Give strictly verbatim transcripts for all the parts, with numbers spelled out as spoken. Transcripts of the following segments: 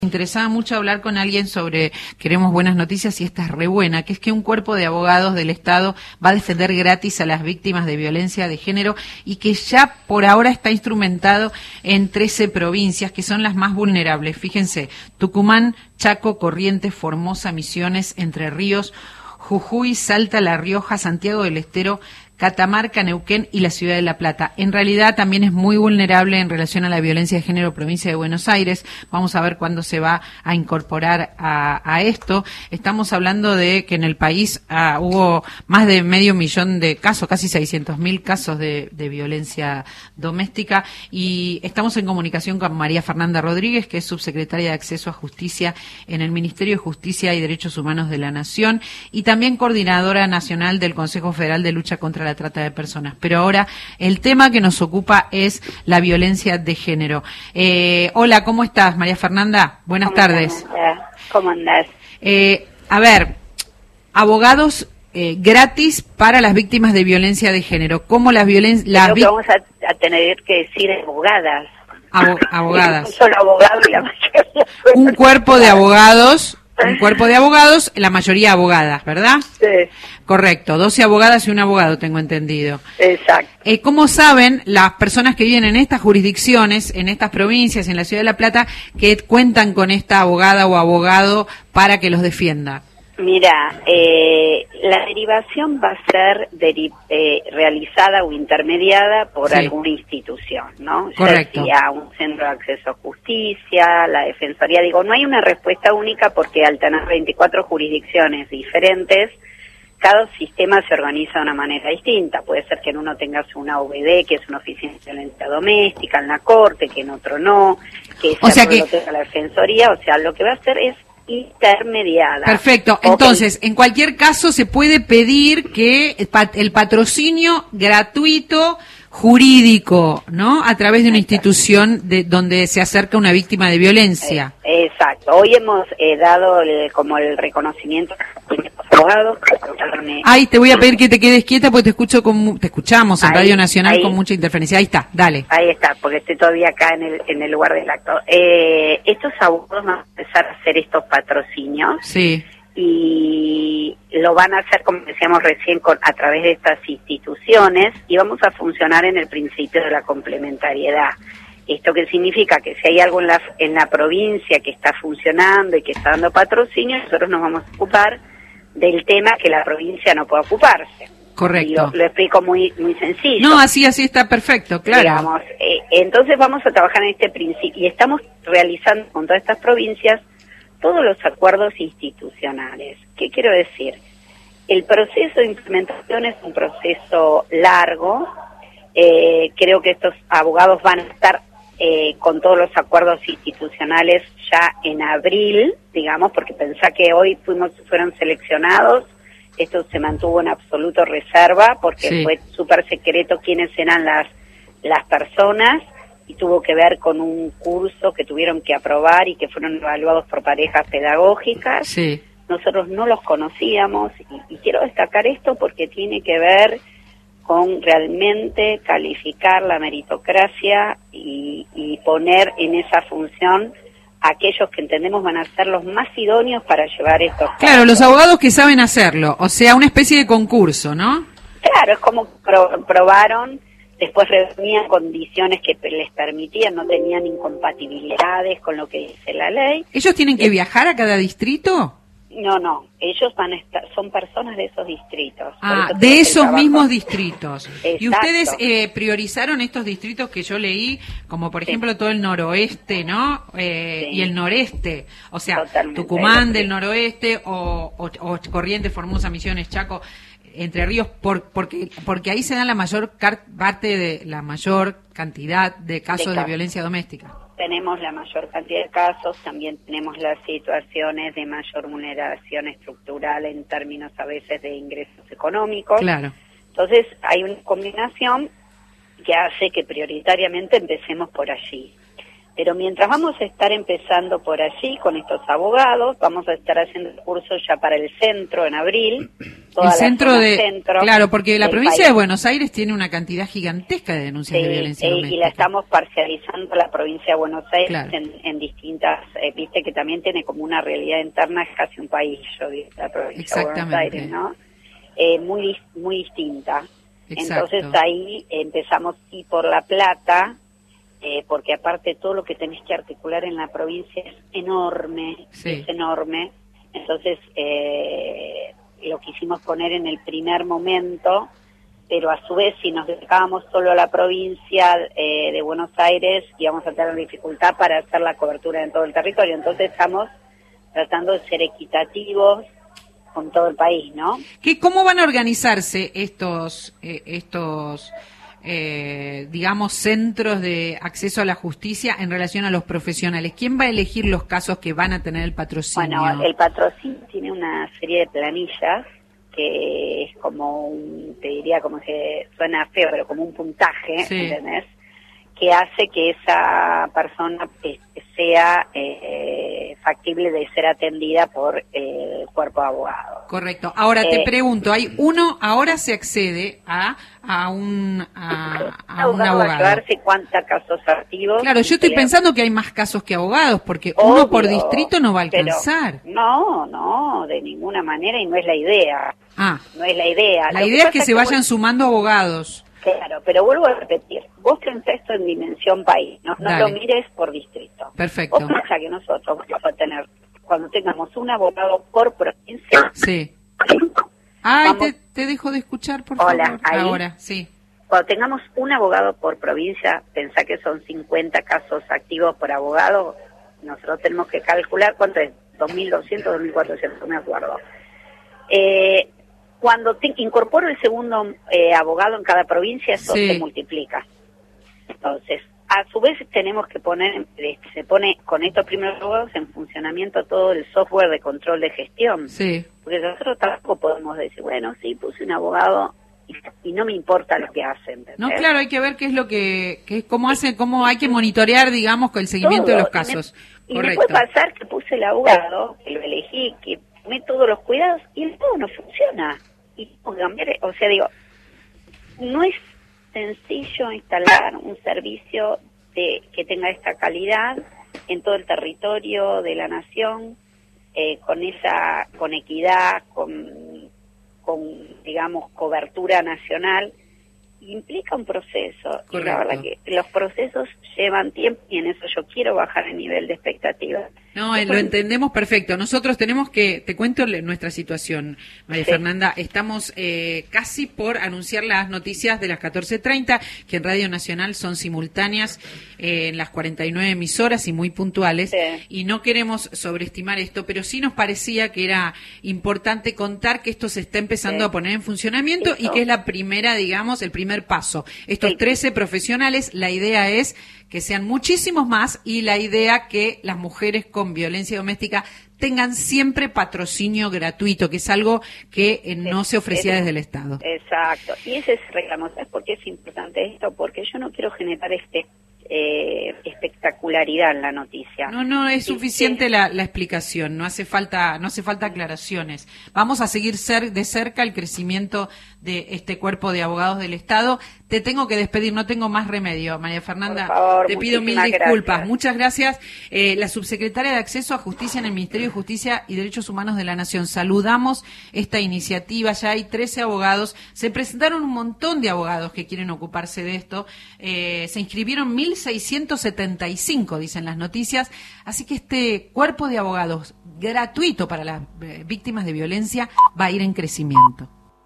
Me interesaba mucho hablar con alguien sobre, queremos buenas noticias y esta es re buena, que es que un cuerpo de abogados del Estado va a defender gratis a las víctimas de violencia de género y que ya por ahora está instrumentado en trece provincias que son las más vulnerables. Fíjense, Tucumán, Chaco, Corrientes, Formosa, Misiones, Entre Ríos, Jujuy, Salta, La Rioja, Santiago del Estero, Catamarca, Neuquén y la Ciudad de La Plata. En realidad también es muy vulnerable en relación a la violencia de género provincia de Buenos Aires. Vamos a ver cuándo se va a incorporar a, a esto. Estamos hablando de que en el país uh, hubo más de medio millón de casos, casi seiscientos mil casos de, de violencia doméstica, y estamos en comunicación con María Fernanda Rodríguez, que es subsecretaria de Acceso a Justicia en el Ministerio de Justicia y Derechos Humanos de la Nación y también coordinadora nacional del Consejo Federal de Lucha contra la trata de personas. Pero ahora el tema que nos ocupa es la violencia de género. Eh, hola, ¿cómo estás, María Fernanda? Buenas tardes. ¿Cómo andás? Eh, a ver, abogados eh, gratis para las víctimas de violencia de género. ¿Cómo las violencias? Creo que vamos a, a tener que decir abogadas. Abo abogadas. Un solo abogado y la mayoría. Un cuerpo de abogados. Un cuerpo de abogados, la mayoría abogadas, ¿verdad? Sí. Correcto, doce abogadas y un abogado, tengo entendido. Exacto. Eh, ¿Cómo saben las personas que viven en estas jurisdicciones, en estas provincias, en la Ciudad de La Plata, que cuentan con esta abogada o abogado para que los defienda? Mira, eh, la derivación va a ser deri eh, realizada o intermediada por sí. alguna institución, ¿no? Correcto. Ya sea un centro de acceso a justicia, la defensoría. Digo, no hay una respuesta única porque al tener veinticuatro jurisdicciones diferentes, cada sistema se organiza de una manera distinta. Puede ser que en uno tengas una O V D, que es una oficina de violencia doméstica, en la corte, que en otro no, que o sea que lo tenga la defensoría. O sea, lo que va a hacer es intermediada. Perfecto. Okay. Entonces, en cualquier caso se puede pedir que el patrocinio gratuito jurídico, ¿no? A través de una institución de donde se acerca una víctima de violencia. Eh, exacto. Hoy hemos eh, dado el, como el reconocimiento a los abogados. Ay, te voy a pedir que te quedes quieta porque te escucho con, te escuchamos en ahí, Radio Nacional ahí, con mucha interferencia. Ahí está, dale. Ahí está, porque estoy todavía acá en el en el lugar del acto. Eh, estos abogados van a empezar a hacer estos patrocinios. Sí. Y lo van a hacer, como decíamos recién, con, a través de estas instituciones, y vamos a funcionar en el principio de la complementariedad. ¿Esto qué significa? Que si hay algo en la, en la provincia que está funcionando y que está dando patrocinio, nosotros nos vamos a ocupar del tema que la provincia no puede ocuparse. Correcto. Lo, lo explico muy muy sencillo. No, así así está perfecto, claro. Digamos, eh, entonces vamos a trabajar en este principio, y estamos realizando con todas estas provincias todos los acuerdos institucionales. ¿Qué quiero decir? El proceso de implementación es un proceso largo. Eh, creo que estos abogados van a estar eh, con todos los acuerdos institucionales ya en abril, digamos, porque pensá que hoy fuimos fueron seleccionados. Esto se mantuvo en absoluto reserva porque sí. fue súper secreto quiénes eran las las personas, y tuvo que ver con un curso que tuvieron que aprobar y que fueron evaluados por parejas pedagógicas. Sí. Nosotros no los conocíamos, y, y quiero destacar esto porque tiene que ver con realmente calificar la meritocracia y, y poner en esa función a aquellos que entendemos van a ser los más idóneos para llevar estos casos. Claro, los abogados que saben hacerlo, o sea, una especie de concurso, ¿no? Claro, es como pro, probaron. Después reunían condiciones que les permitían, no tenían incompatibilidades con lo que dice la ley. ¿Ellos tienen que viajar a cada distrito? No, no, ellos van a estar, son personas de esos distritos. Ah, de esos mismos distritos. Exacto. Y ustedes eh, priorizaron estos distritos que yo leí, como por ejemplo sí. todo el noroeste, ¿no? Eh, sí. Y el noreste, o sea, totalmente. Tucumán del noroeste o, o, o Corrientes, Formosa, Misiones, Chaco, Entre Ríos, por, porque porque ahí se da la mayor parte de la mayor cantidad de casos de, casos. de violencia doméstica. Tenemos la mayor cantidad de casos, también tenemos las situaciones de mayor vulneración estructural en términos a veces de ingresos económicos. Claro. Entonces hay una combinación que hace que prioritariamente empecemos por allí. Pero mientras vamos a estar empezando por allí con estos abogados, vamos a estar haciendo el curso ya para el centro en abril. Toda el centro de, centro claro, porque la provincia país. de Buenos Aires tiene una cantidad gigantesca de denuncias sí, de violencia eh, doméstica. Y la estamos parcializando la provincia de Buenos Aires claro. en, en distintas, eh, viste que también tiene como una realidad interna, es casi un país, yo digo, la provincia de Buenos Aires, ¿no? Eh, muy, muy distinta. Exacto. Entonces ahí empezamos y por La Plata, eh, porque aparte todo lo que tenés que articular en la provincia es enorme, sí. es enorme. Entonces eh, lo quisimos poner en el primer momento, pero a su vez si nos dedicábamos solo a la provincia eh, de Buenos Aires íbamos a tener dificultad para hacer la cobertura en todo el territorio. Entonces estamos tratando de ser equitativos con todo el país, ¿no? ¿Qué, ¿Cómo van a organizarse estos, eh, estos eh, digamos, centros de acceso a la justicia en relación a los profesionales? ¿Quién va a elegir los casos que van a tener el patrocinio? Bueno, el patrocinio tiene una serie de planillas que es como un, te diría como que suena feo, pero como un puntaje, sí. ¿entendés? Que hace que esa persona eh, sea eh, factible de ser atendida por eh, el cuerpo de abogados. Correcto. Ahora te eh, pregunto, hay uno, ahora se accede a a un a, a un abogado. Va a abogado. llevarse cuántos casos activos. Claro, yo estoy le... pensando que hay más casos que abogados, porque Obvio, uno por distrito no va a alcanzar. No, no, de ninguna manera, y no es la idea. Ah, no es la idea. La Lo idea que es que pasa se es que vayan vos... sumando abogados. Claro, pero vuelvo a repetir, vos pensás esto en dimensión país, no, no lo mires por distrito. Perfecto. Vos pensás que nosotros vamos a tener, cuando tengamos un abogado por provincia... Sí. Ay, vamos... te, te dejo de escuchar, por Hola, favor. ¿ahí? Ahora, sí. Cuando tengamos un abogado por provincia, pensá que son cincuenta casos activos por abogado, nosotros tenemos que calcular cuánto es, dos mil doscientos, dos mil cuatrocientos, no me acuerdo. Eh... Cuando te incorporo el segundo eh, abogado en cada provincia, eso sí. se multiplica. Entonces, a su vez tenemos que poner, se pone con estos primeros abogados en funcionamiento todo el software de control de gestión. Sí. Porque nosotros tampoco podemos decir, bueno, sí, puse un abogado y, y no me importa lo que hacen. ¿Entendés? No, claro, hay que ver qué es lo que, qué, cómo hacen, cómo hay que monitorear, digamos, con el seguimiento todo. de los casos. Y me, Correcto. Y me puede pasar que puse el abogado, que lo elegí, que tomé todos los cuidados y el abogado no funciona. Y cambiar, o sea, digo, no es sencillo instalar un servicio de que tenga esta calidad en todo el territorio de la nación, eh, con esa, con equidad, con, con, digamos, cobertura nacional. Implica un proceso. Correcto. Y la verdad que los procesos llevan tiempo y en eso yo quiero bajar el nivel de expectativa. No, eh, lo entendemos perfecto. Nosotros tenemos que, te cuento le, nuestra situación, María sí. Fernanda, estamos eh, casi por anunciar las noticias de las catorce treinta, que en Radio Nacional son simultáneas eh, en las cuarenta y nueve emisoras y muy puntuales, sí. y no queremos sobreestimar esto, pero sí nos parecía que era importante contar que esto se está empezando sí. a poner en funcionamiento Eso. y que es la primera, digamos, el primer paso. Estos sí. trece profesionales, la idea es que sean muchísimos más y la idea que las mujeres con violencia doméstica tengan siempre patrocinio gratuito, que es algo que eh, no se ofrecía es, desde el Estado. Exacto. Y ese es el reclamo. ¿Sabes por qué es importante esto? Porque yo no quiero generar este eh, espectacularidad en la noticia. No, no, es suficiente la, la explicación, no hace falta, no hace falta aclaraciones. Vamos a seguir ser de cerca el crecimiento de este cuerpo de abogados del Estado. Te tengo que despedir, no tengo más remedio, María Fernanda. Por favor, te pido mil disculpas. Gracias. Muchas gracias. Eh, la subsecretaria de Acceso a Justicia en el Ministerio de Justicia y Derechos Humanos de la Nación. Saludamos esta iniciativa. Ya hay trece abogados. Se presentaron un montón de abogados que quieren ocuparse de esto. Eh, se inscribieron mil seiscientos setenta y cinco, dicen las noticias. Así que este cuerpo de abogados gratuito para las eh, víctimas de violencia va a ir en crecimiento.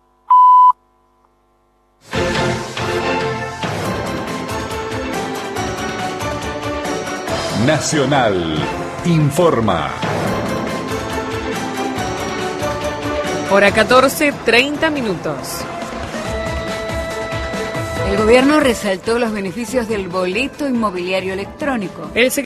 Nacional informa. Hora catorce, treinta minutos. El gobierno resaltó los beneficios del boleto inmobiliario electrónico. El